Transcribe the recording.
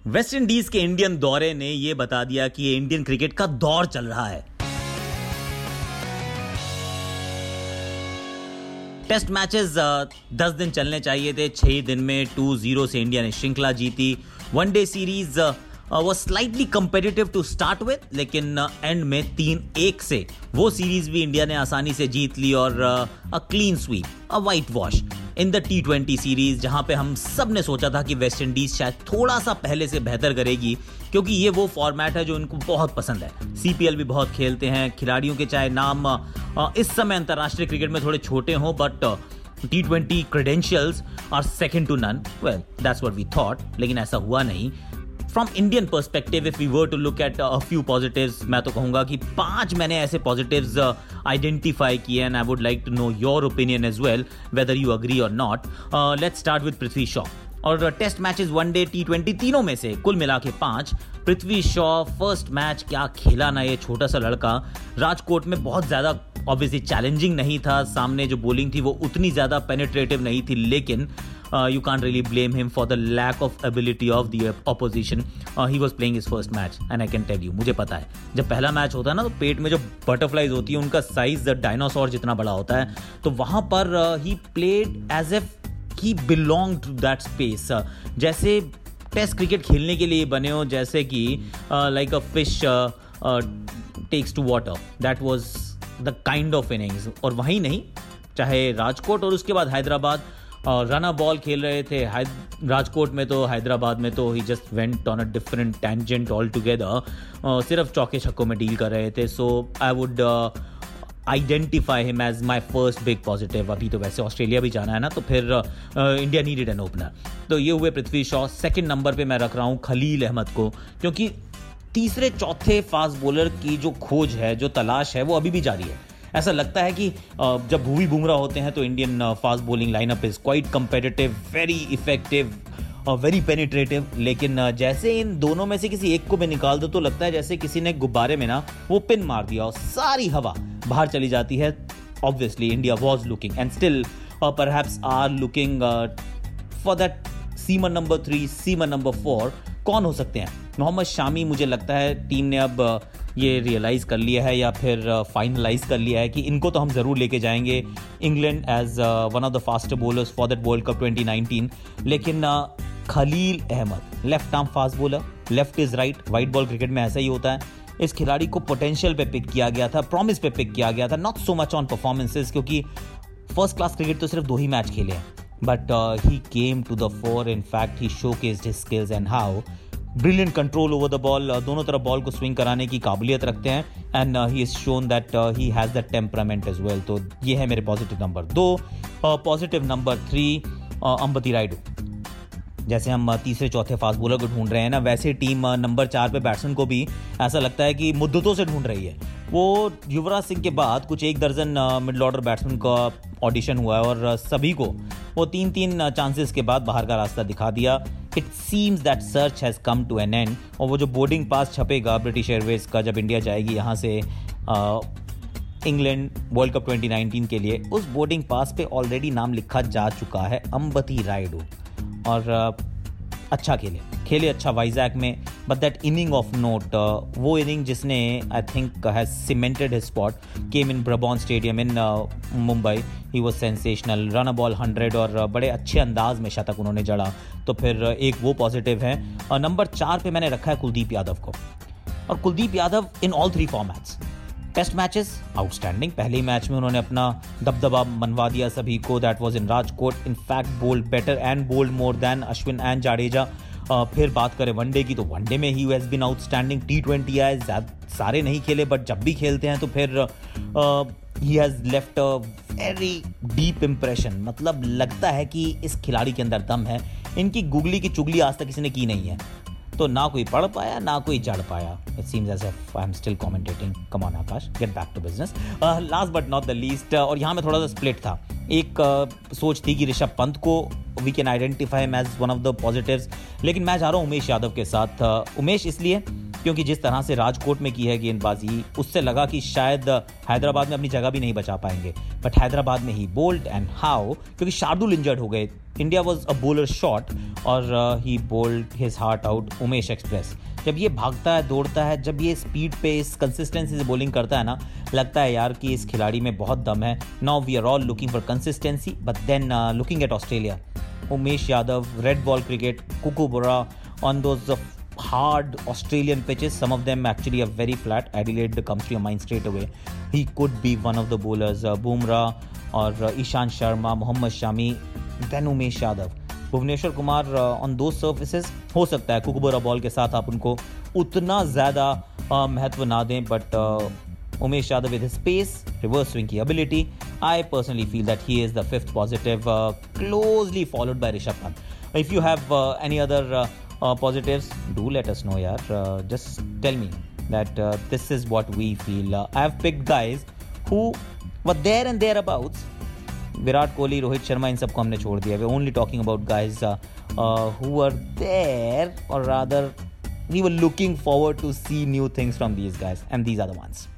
West Indies के Indian दौरे ने यह बता दिया कि ये इंडियन क्रिकेट का दौर चल रहा है। टेस्ट मैचेस 10 दिन चलने चाहिए थे, 6 दिन में 2-0 से इंडिया ने श्रृंखला जीती। One day series was slightly competitive to start with, लेकिन एंड में 3-1 से वो सीरीज भी इंडिया ने आसानी से जीत ली और a clean sweep, a whitewash in the T20 series, जहां पे हम सब ने सोचा था कि वेस्ट इंडीज शायद थोड़ा सा पहले से बेहतर करेगी, क्योंकि ये वो फॉर्मेट है जो इनको बहुत पसंद है। CPL भी बहुत खेलते हैं, खिलाड़ियों के चाहे नाम इस समय अंतर्राष्ट्रीय क्रिकेट में थोड़े छोटे हों, but T20 credentials are second to none. Well, that's what we thought, लेकिन ऐसा हुआ नहीं। From Indian perspective, if we were to look at a few positives, मैं तो कहूँगा कि 5 मैंने ऐसे positives identify किए, and I would like to know your opinion as well, whether you agree or not. Let's start with Prithvi Shaw. और test matches, one day, T20 तीनों में से कुल मिला के 5। पृथ्वी शॉ फर्स्ट मैच क्या खेला ना ये छोटा सा लड़का। राजकोट में बहुत ज़्यादा ऑब्वियसली चैलेंजिंग नहीं था, सामने जो बॉलिंग थी वो उतनी ज़्यादा पेनिट्रेटिव नहीं थी, लेकिन you can't really blame him for the lack of ability of the opposition. He was playing his first match and I can tell you, मुझे पता है जब पहला मैच होता है ना तो पेट में जो बटरफ्लाइज होती है उनका साइज डायनासोर जितना बड़ा होता है, तो वहाँ पर he played as if he belonged to that space, जैसे टेस्ट क्रिकेट खेलने के लिए बने हो, जैसे कि like a fish takes to water. That was the kind of innings. और वहीं नहीं, चाहे राजकोट और उसके बाद हैदराबाद रन बॉल खेल रहे थे, राजकोट में तो हैदराबाद में तो ही just went on a different tangent altogether, सिर्फ चौके छक्कों में डील कर रहे थे। So I would identify him as my first big positive. अभी तो वैसे ऑस्ट्रेलिया भी जाना है ना, तो फिर इंडिया नीडेड एन ओपनर, तो ये हुए पृथ्वी शॉ। सेकेंड नंबर पे मैं रख रहा हूँ खलील अहमद को, क्योंकि तीसरे चौथे फास्ट बॉलर की जो खोज है, जो तलाश है, वो अभी भी जारी है। ऐसा लगता है कि जब भुवी बुमराह होते हैं तो Indian fast bowling lineup is quite competitive, very effective और वेरी पेनिट्रेटिव, लेकिन जैसे इन दोनों में से किसी एक को भी निकाल दो तो लगता है जैसे किसी ने गुब्बारे में ना वो पिन मार दिया और सारी हवा बाहर चली जाती है। Obviously India was looking and still perhaps are looking for that seamer number 3, seamer number 4 कौन हो सकते हैं। मोहम्मद शामी, मुझे लगता है टीम ने अब ये रियलाइज़ कर लिया है या फिर फाइनलाइज कर लिया है कि इनको तो हम ज़रूर लेके जाएंगे England as one of the faster bowlers for that world cup 2019। लेकिन Khaleel Ahmed left arm fast bowler, left is right, white ball cricket में ऐसा ही होता है। इस खिलाड़ी को पोटेंशियल पे पिक किया गया था, प्रॉमिस पे पिक किया गया था, not so much on performances, क्योंकि फर्स्ट क्लास क्रिकेट तो सिर्फ 2 ही मैच खेले हैं, but he came to the fore. In fact he showcased his skills and how brilliant control over the ball, दोनों तरफ बॉल को स्विंग कराने की काबिलियत रखते हैं, and he is shown that he has that temperament as well. तो ये है मेरे positive number 2। Positive number 3, Ambati Rayudu. जैसे हम तीसरे चौथे फास्ट बॉलर को ढूंढ रहे हैं ना, वैसे टीम नंबर 4 पे बैट्समैन को भी ऐसा लगता है कि मुद्दतों से ढूंढ रही है। वो युवराज सिंह के बाद कुछ 1 दर्जन मिडल ऑर्डर बैट्समैन का ऑडिशन हुआ है और सभी को वो 3-3 चांसेस के बाद बाहर का रास्ता दिखा दिया। It seems that search has come to an end, और वो जो बोर्डिंग पास छपेगा ब्रिटिश एयरवेज का जब इंडिया जाएगी यहाँ से इंग्लैंड वर्ल्ड कप 2019 के लिए, उस बोर्डिंग पास पे ऑलरेडी नाम लिखा जा चुका है अंबती रायडू। और अच्छा खेले अच्छा वाइजैक में, but that inning of note, वो इनिंग जिसने I think has cemented his spot, came in Brabourne stadium in Mumbai. He was sensational, run a ball 100 और बड़े अच्छे अंदाज में शतक उन्होंने जड़ा, तो फिर एक वो पॉजिटिव है। नंबर 4 पे मैंने रखा है कुलदीप यादव को, और Kuldeep Yadav in all 3 formats. Test matches outstanding, पहले ही मैच में उन्होंने अपना दबदबा मनवा दिया सभी को, that was in Rajkot. In fact bowled better and bowled more than Ashwin and Jadeja. फिर बात करें वनडे की, तो वनडे में he has been outstanding. T20 आए, सारे नहीं खेले, बट जब भी खेलते हैं तो फिर he has left a very deep impression. मतलब लगता है कि इस खिलाड़ी के अंदर दम है, इनकी गुगली की चुगली आज तक किसी ने की नहीं है, तो ना कोई पढ़ पाया ना कोई जड़ पाया। It seems as if I am still commentating. Come on Aakash, get back to business. Last but not the least, और यहाँ में थोड़ा सा स्प्लिट था। एक सोच थी कि ऋषभ पंत को we can identify him as one of the positives, लेकिन मैं जा रहा हूँ उमेश यादव के साथ। उमेश इसलिए क्योंकि जिस तरह से राजकोट में की है गेंदबाजी, उससे लगा कि शायद हैदराबाद में अपनी जगह भी नहीं बचा पाएंगे, बट हैदराबाद में ही बोल्ड एंड हाउ, क्योंकि शार्दुल इंजर्ड हो गए India was a bowler short और he bowled his heart out Umesh express. जब ये भागता है, दौड़ता है, जब ये स्पीड पे इस कंसिस्टेंसी से बॉलिंग करता है ना, लगता है यार कि इस खिलाड़ी में बहुत दम है. Now we are all looking for consistency, but then looking at Australia, Umesh Yadav, red ball cricket, Kookaburra on those hard Australian pitches. Some of them actually are very flat. Adelaide comes to your mind straight away. He could be one of the bowlers. Bumrah or Ishant Sharma, Mohammad Shami, then Umesh Yadav. Bhuvneshwar Kumar on दो surfaces हो सकता है कुकुबरा ball के साथ आप उनको उतना ज़्यादा महत्व ना दें, but Umesh Yadav with space, reverse swing की ability, I personally feel that he is the fifth positive, closely followed by Rishabh Pant. If you have any other positives, do let us know yaar. Just tell me that this is what we feel. I have picked guys who were there and thereabouts. Virat Kohli, Rohit Sharma, इन सबको हमने छोड़ दिया. we're only talking about guys who were there, or rather we were looking forward to see new things from these guys, and these are the ones.